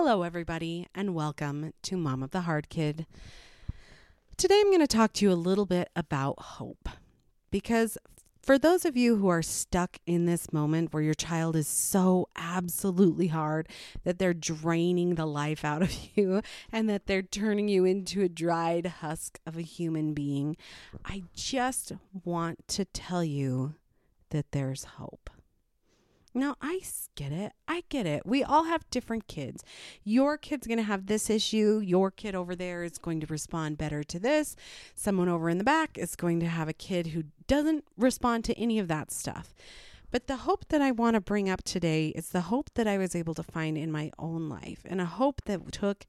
Hello, everybody, and welcome to Mom of the Hard Kid. Today, I'm going to talk to you a little bit about hope, because for those of you who are stuck in this moment where your child is so absolutely hard that they're draining the life out of you and that they're turning you into a dried husk of a human being, I just want to tell you that there's hope. Now, I get it. We all have different kids. Your kid's going to have this issue. Your kid over there is going to respond better to this. Someone over in the back is going to have a kid who doesn't respond to any of that stuff. But the hope that I want to bring up today is the hope that I was able to find in my own life, and a hope that took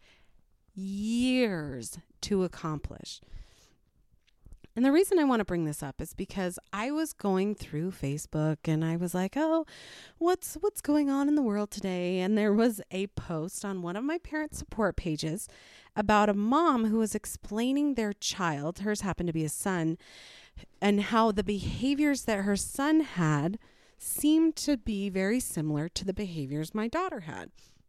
years to accomplish. And the reason I want to bring this up is because I was going through Facebook and I was like, oh, what's going on in the world today? And there was a post on one of my parent support pages about a mom who was explaining their child, hers happened to be a son, and how the behaviors that her son had seemed to be very similar to the behaviors my daughter had.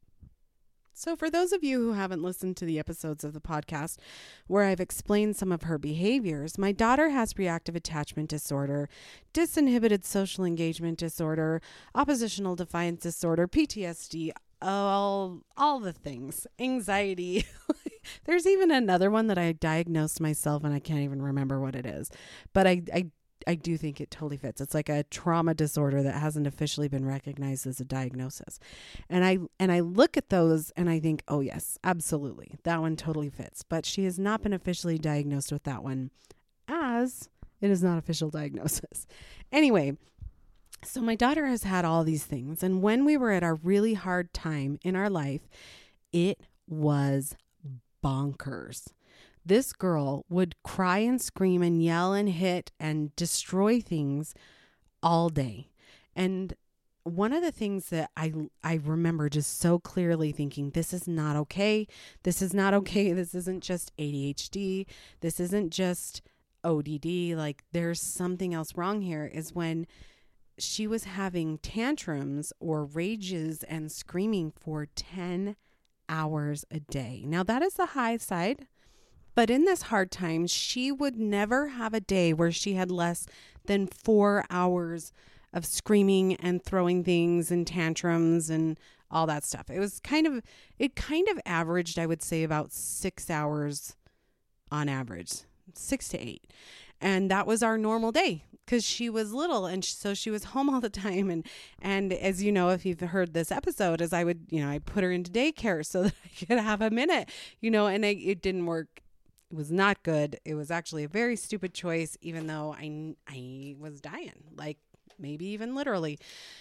So for those of you who haven't listened to the episodes of the podcast where I've explained some of her behaviors, my daughter has reactive attachment disorder, disinhibited social engagement disorder, oppositional defiance disorder, PTSD, all the things, anxiety. There's even another one that I diagnosed myself and I can't even remember what it is, but I do think it totally fits. It's like a trauma disorder that hasn't officially been recognized as a diagnosis. And I look at those and I think, oh yes, absolutely. That one totally fits. But she has not been officially diagnosed with that one, as it is not official diagnosis. Anyway, so my daughter has had all these things. And when we were at our really hard time in our life, it was bonkers. This girl would cry and scream and yell and hit and destroy things all day. And one of the things that I remember just so clearly thinking, this is not okay. This is not okay. This isn't just ADHD. This isn't just ODD. Like, there's something else wrong here, is when she was having tantrums or rages and screaming for 10 hours a day. Now, that is the high side. But in this hard time, she would never have a day where she had less than 4 hours of screaming and throwing things and tantrums and all that stuff. It kind of averaged, I would say, about 6 hours on average, 6 to 8. And that was our normal day because she was little. And so she was home all the time. And as you know, if you've heard this episode, as I would, I put her into daycare so that I could have a minute, and it didn't work. It was not good. It was actually a very stupid choice, even though I was dying, like maybe even literally.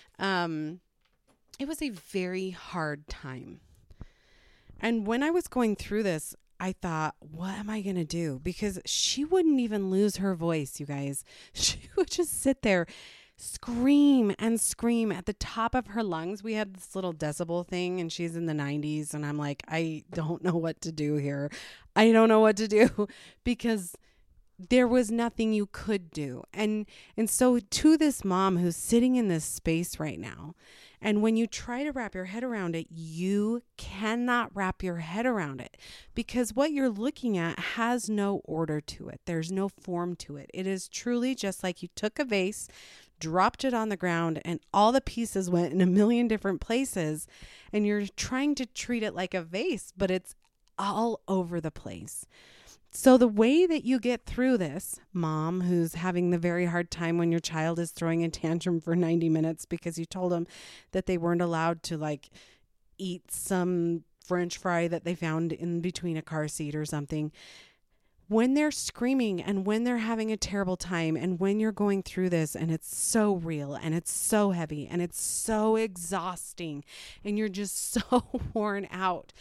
It was a very hard time. And when I was going through this, I thought, what am I going to do? Because she wouldn't even lose her voice, you guys. She would just sit there, scream and scream at the top of her lungs. We had this little decibel thing and she's in the 90s and I'm like, I don't know what to do here. I don't know what to do because there was nothing you could do. And so to this mom who's sitting in this space right now, and when you try to wrap your head around it, you cannot wrap your head around it because what you're looking at has no order to it. There's no form to it. It is truly just like you took a vase, dropped it on the ground, and all the pieces went in a million different places, and you're trying to treat it like a vase, but it's all over the place. So the way that you get through this, mom, who's having the very hard time when your child is throwing a tantrum for 90 minutes because you told them that they weren't allowed to eat some French fry that they found in between a car seat or something. When they're screaming and when they're having a terrible time and when you're going through this and it's so real and it's so heavy and it's so exhausting and you're just so worn out,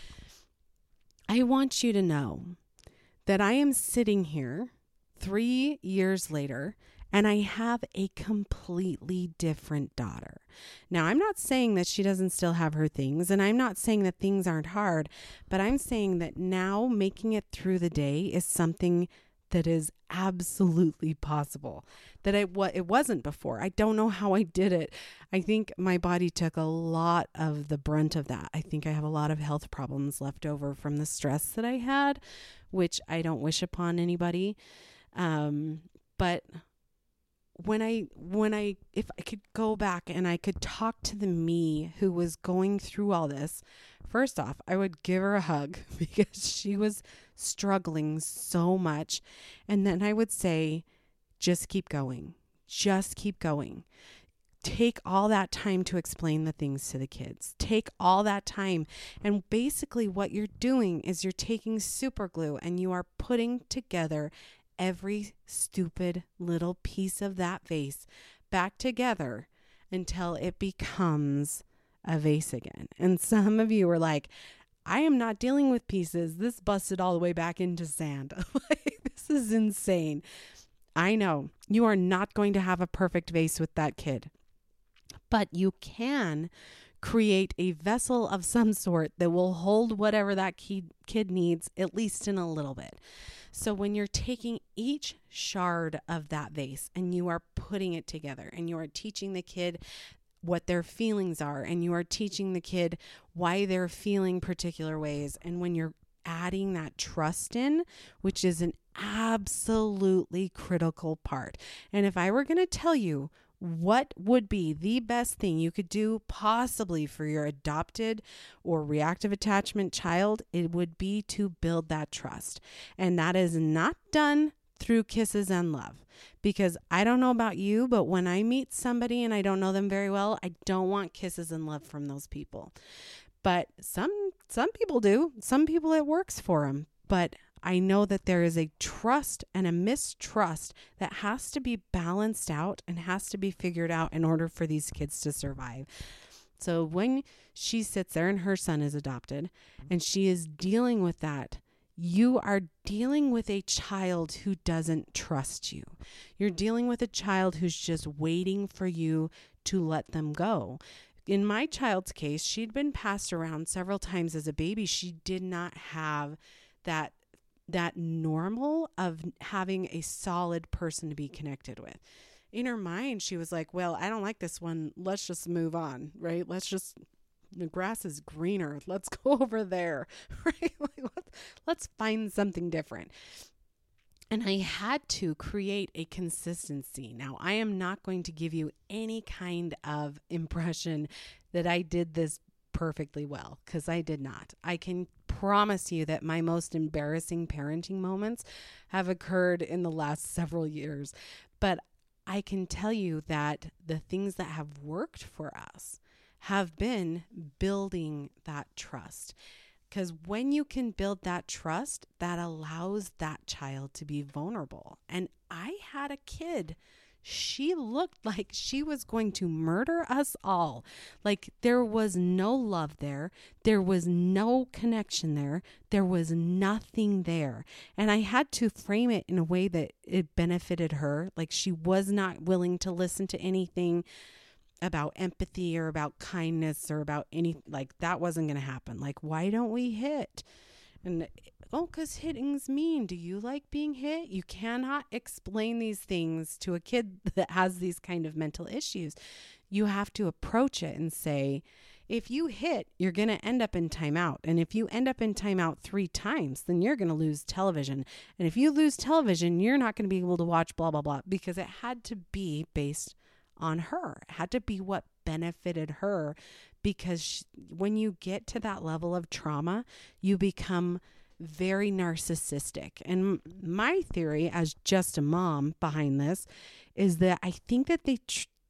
I want you to know that I am sitting here 3 years later and I have a completely different daughter. Now, I'm not saying that she doesn't still have her things, and I'm not saying that things aren't hard, but I'm saying that now making it through the day is something that is absolutely possible, that it wasn't before. I don't know how I did it. I think my body took a lot of the brunt of that. I think I have a lot of health problems left over from the stress that I had, which I don't wish upon anybody. But if I could go back and I could talk to the me who was going through all this, first off, I would give her a hug because she was struggling so much. And then I would say, just keep going. Just keep going. Take all that time to explain the things to the kids. Take all that time. And basically what you're doing is you're taking super glue and you are putting together every stupid little piece of that vase back together until it becomes a vase again. And some of you are like, I am not dealing with pieces. This busted all the way back into sand. This is insane. I know you are not going to have a perfect vase with that kid, but you can create a vessel of some sort that will hold whatever that kid needs, at least in a little bit. So when you're taking each shard of that vase and you are putting it together and you are teaching the kid what their feelings are and you are teaching the kid why they're feeling particular ways, and when you're adding that trust in, which is an absolutely critical part. And if I were going to tell you what would be the best thing you could do possibly for your adopted or reactive attachment child, it would be to build that trust. And that is not done through kisses and love. Because I don't know about you, but when I meet somebody and I don't know them very well, I don't want kisses and love from those people. But some people do. Some people it works for them. But I know that there is a trust and a mistrust that has to be balanced out and has to be figured out in order for these kids to survive. So when she sits there and her son is adopted and she is dealing with that, you are dealing with a child who doesn't trust you. You're dealing with a child who's just waiting for you to let them go. In my child's case, she'd been passed around several times as a baby. She did not have that normal of having a solid person to be connected with. In her mind, she was like, well, I don't like this one. Let's just move on, right? The grass is greener. Let's go over there, right? Let's find something different. And I had to create a consistency. Now, I am not going to give you any kind of impression that I did this perfectly well, because I did not. I can promise you that my most embarrassing parenting moments have occurred in the last several years. But I can tell you that the things that have worked for us have been building that trust. Because when you can build that trust, that allows that child to be vulnerable. And I had a kid. She looked like she was going to murder us all. Like there was no love there. There was no connection there. There was nothing there. And I had to frame it in a way that it benefited her. Like she was not willing to listen to anything about empathy or about kindness or about any, like that wasn't going to happen. Like, why don't we hit? And because hitting's mean. Do you like being hit? You cannot explain these things to a kid that has these kind of mental issues. You have to approach it and say, if you hit, you're going to end up in timeout. And if you end up in timeout 3 times, then you're going to lose television. And if you lose television, you're not going to be able to watch blah, blah, blah, because it had to be based on her. It had to be what benefited her, because when you get to that level of trauma, you become very narcissistic. And my theory as just a mom behind this is that I think that they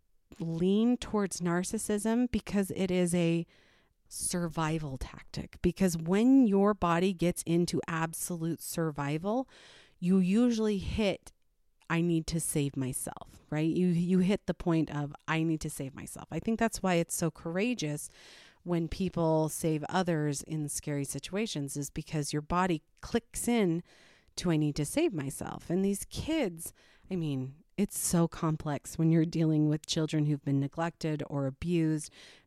lean towards narcissism because it is a survival tactic. Because when your body gets into absolute survival, you usually hit, I need to save myself, right? You hit the point of, I need to save myself. I think that's why it's so courageous when people save others in scary situations, is because your body clicks in to, I need to save myself. And these kids, I mean, it's so complex when you're dealing with children who've been neglected or abused,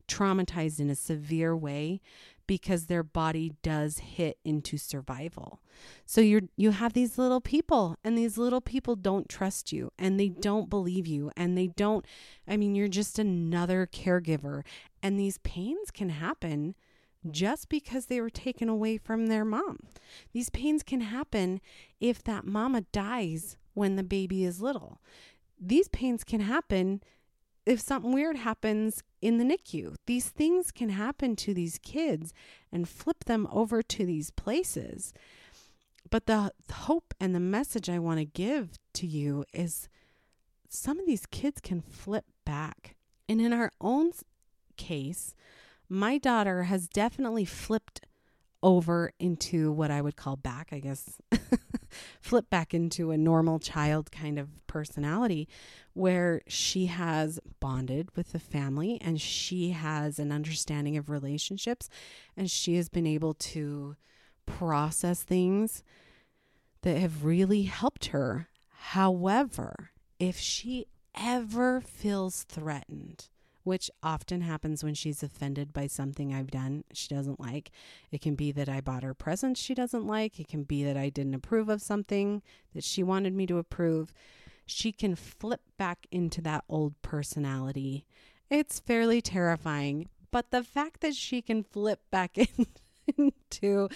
traumatized in a severe way because their body does hit into survival. So you have these little people, and these little people don't trust you, and they don't believe you, and you're just another caregiver. And these pains can happen just because they were taken away from their mom. These pains can happen if that mama dies when the baby is little. These pains can happen if something weird happens in the NICU. These things can happen to these kids and flip them over to these places. But the hope and the message I want to give to you is some of these kids can flip back. And in our own case, my daughter has definitely flipped over into what I would call back, I guess, flip back into a normal child kind of personality, where she has bonded with the family and she has an understanding of relationships, and she has been able to process things that have really helped her. However, if she ever feels threatened, which often happens when she's offended by something I've done she doesn't like. It can be that I bought her presents she doesn't like. It can be that I didn't approve of something that she wanted me to approve. She can flip back into that old personality. It's fairly terrifying, but the fact that she can flip back into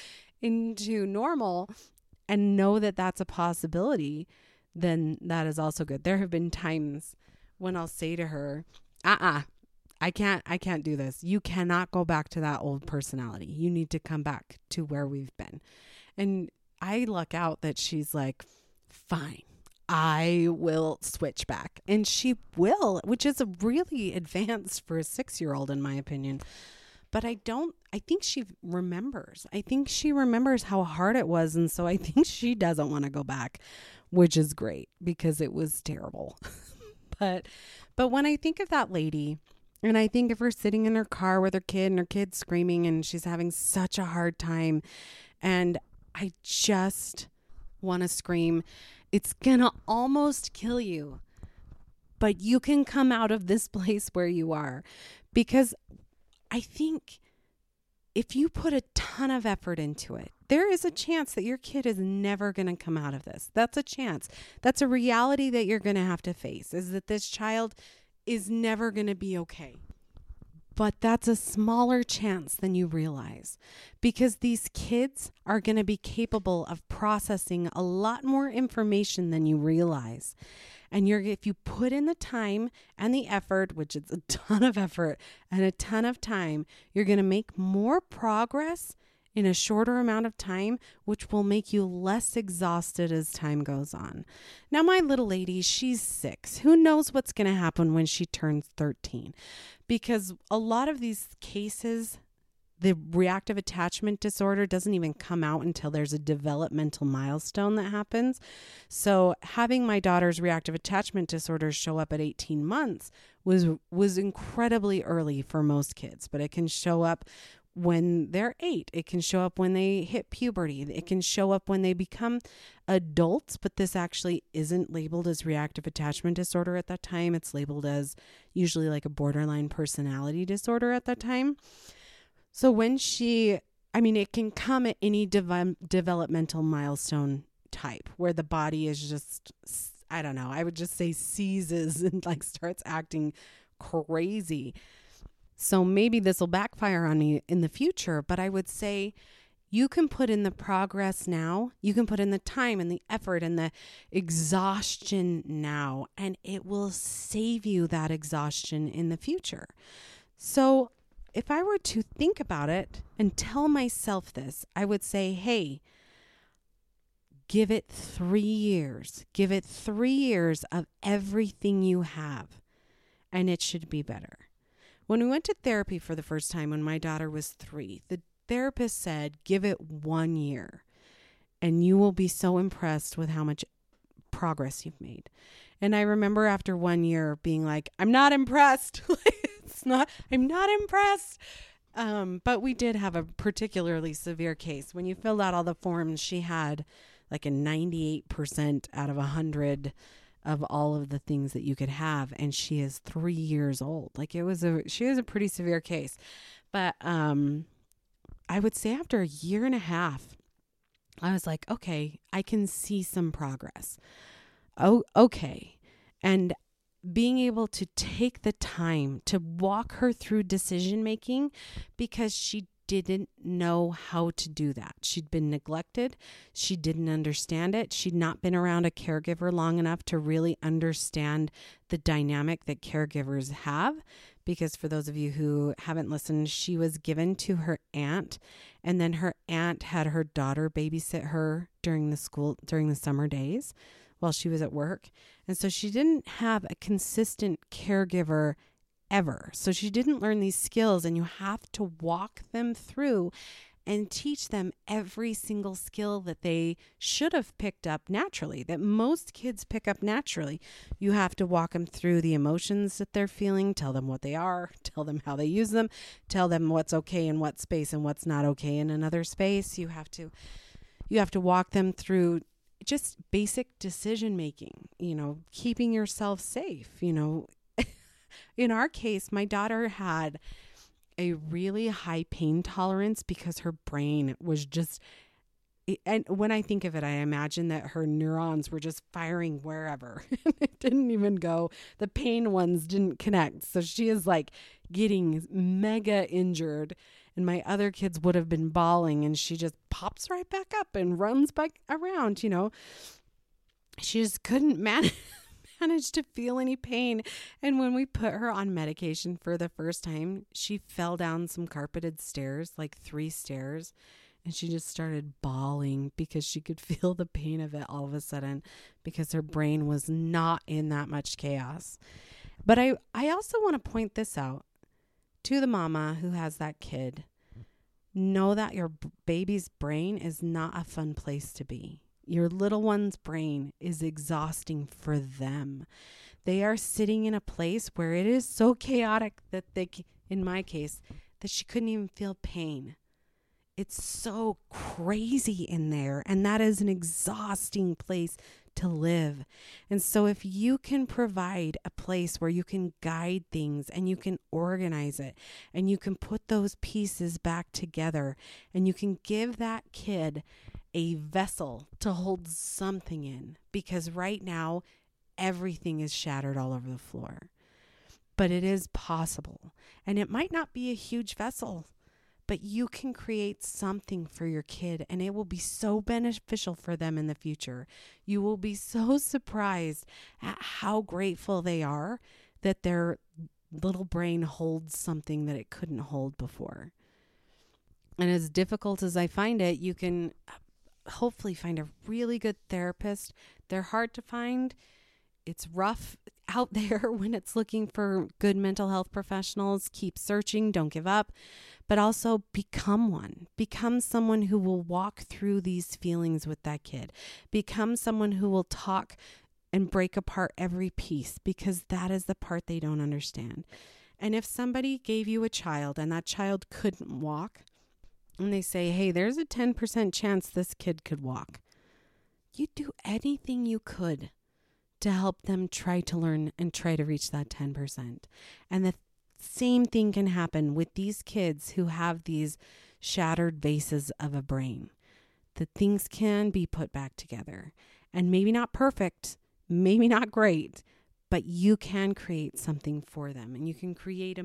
normal and know that that's a possibility, then that is also good. There have been times when I'll say to her, I can't do this. You cannot go back to that old personality. You need to come back to where we've been. And I luck out that she's like, fine, I will switch back. And she will, which is really advanced for a 6-year-old, in my opinion. But I think she remembers. I think she remembers how hard it was. And so I think she doesn't want to go back, which is great because it was terrible. But when I think of that lady, and I think of her sitting in her car with her kid and her kid screaming and she's having such a hard time, and I just want to scream, it's gonna almost kill you, but you can come out of this place where you are. Because I think if you put a ton of effort into it, there is a chance that your kid is never going to come out of this. That's a chance. That's a reality that you're going to have to face, is that this child is never going to be okay. But that's a smaller chance than you realize, because these kids are going to be capable of processing a lot more information than you realize. And if you put in the time and the effort, which is a ton of effort and a ton of time, you're going to make more progress in a shorter amount of time, which will make you less exhausted as time goes on. Now, my little lady, she's 6. Who knows what's going to happen when she turns 13? Because a lot of these cases, the reactive attachment disorder doesn't even come out until there's a developmental milestone that happens. So having my daughter's reactive attachment disorder show up at 18 months was incredibly early for most kids, but it can show up when they're 8. It can show up when they hit puberty. It can show up when they become adults, but this actually isn't labeled as reactive attachment disorder at that time. It's labeled as usually like a borderline personality disorder at that time. So when it can come at any developmental milestone type where the body is just, I don't know, I would just say seizes and like starts acting crazy. So maybe this will backfire on me in the future, but I would say you can put in the progress now. You can put in the time and the effort and the exhaustion now, and it will save you that exhaustion in the future. So if I were to think about it and tell myself this, I would say, hey, give it 3 years. Give it 3 years of everything you have, and it should be better. When we went to therapy for the first time when my daughter was 3, the therapist said, give it 1 year and you will be so impressed with how much progress you've made. And I remember after 1 year being like, I'm not impressed. I'm not impressed. But we did have a particularly severe case. When you filled out all the forms, she had like a 98% out of 100 of all of the things that you could have. And she is 3 years old. Like she was a pretty severe case. But I would say after a year and a half, I was like, okay, I can see some progress. Oh, okay. And being able to take the time to walk her through decision making, because she didn't know how to do that. She'd been neglected. She didn't understand it. She'd not been around a caregiver long enough to really understand the dynamic that caregivers have. Because for those of you who haven't listened, she was given to her aunt, and then her aunt had her daughter babysit her during the summer days while she was at work. And so she didn't have a consistent caregiver ever. So she didn't learn these skills, and you have to walk them through and teach them every single skill that they should have picked up naturally, that most kids pick up naturally. You have to walk them through the emotions that they're feeling, tell them what they are, tell them how they use them, tell them what's okay in what space and what's not okay in another space. You have to walk them through just basic decision making, keeping yourself safe. In our case, my daughter had a really high pain tolerance because her brain was just, and when I think of it, I imagine that her neurons were just firing wherever. It didn't even go, the pain ones didn't connect. So she is like getting mega injured, and my other kids would have been bawling, and she just pops right back up and runs back around, She just couldn't manage to feel any pain. And when we put her on medication for the first time, she fell down some carpeted stairs, like 3 stairs, and she just started bawling because she could feel the pain of it all of a sudden, because her brain was not in that much chaos. But I also want to point this out to the mama who has that kid. Know that your baby's brain is not a fun place to be. Your little one's brain is exhausting for them. They are sitting in a place where it is so chaotic that in my case, that she couldn't even feel pain. It's so crazy in there, and that is an exhausting place to live. And so if you can provide a place where you can guide things and you can organize it and you can put those pieces back together and you can give that kid a vessel to hold something in, because right now everything is shattered all over the floor. But it is possible, and it might not be a huge vessel, but you can create something for your kid, and it will be so beneficial for them in the future. You will be so surprised at how grateful they are that their little brain holds something that it couldn't hold before. And as difficult as I find it, you can hopefully find a really good therapist. They're hard to find. It's rough out there when it's looking for good mental health professionals. Keep searching. Don't give up. But also become one. Become someone who will walk through these feelings with that kid. Become someone who will talk and break apart every piece, because that is the part they don't understand. And if somebody gave you a child and that child couldn't walk, and they say, hey, there's a 10% chance this kid could walk, you'd do anything you could to help them try to learn and try to reach that 10%. And the same thing can happen with these kids who have these shattered vases of a brain. That things can be put back together, and maybe not perfect, maybe not great, but you can create something for them, and you can create a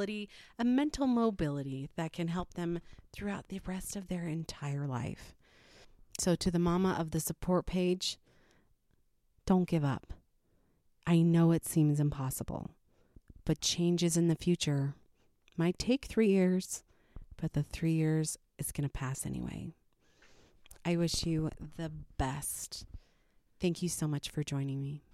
mental mobility that can help them throughout the rest of their entire life. So to the mama of the support page, don't give up. I know it seems impossible, but changes in the future might take 3 years, but the 3 years is going to pass anyway. I wish you the best. Thank you so much for joining me.